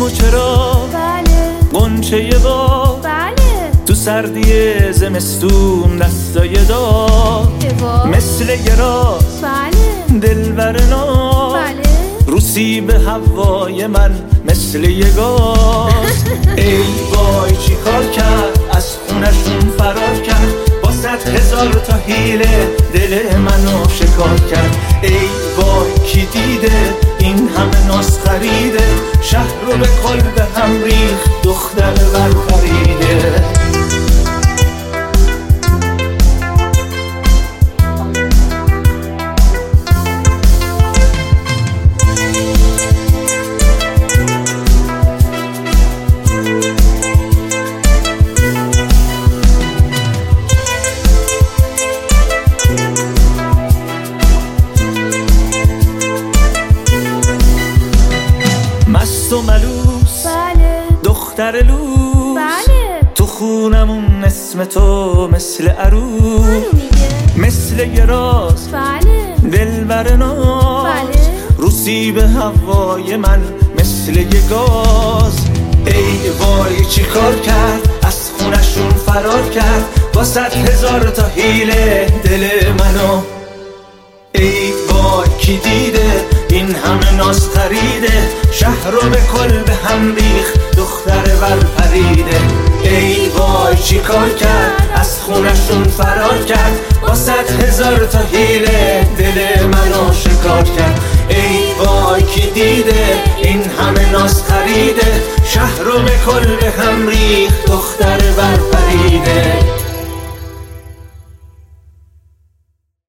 اسمو چرا غنچه باغ تو سردی زمستون دستای داغ مثل یه راز دلبر ناز روسی به هوای من مثل یه گاز ای وای چی کار کرد از خونشون فرار کرد با 100,000 تا حیله دل منو شکار کرد ای وای کی دیده این همه ناز خریده شهر رو به کل به هم ریخت دختر برپریده مست و ملوس دختر لوس تو خونمون اسم تو مثل عروس مثل یه راز دلبر ناز روسی به هوای من مثل یه گاز ای وای چی کار کرد از خونشون فرار کرد با 100,000 تا حیله دل منو ای وای کی دیده این همه ناز خریده شهر رو به کل به هم ریخت دختر برپریده ای وای چی کار کرد از خونشون فرار کرد با 100,000 تا حیله دل منو شکار کرد ای وای کی دیده این همه ناز خریده شهر رو به کل به هم ریخت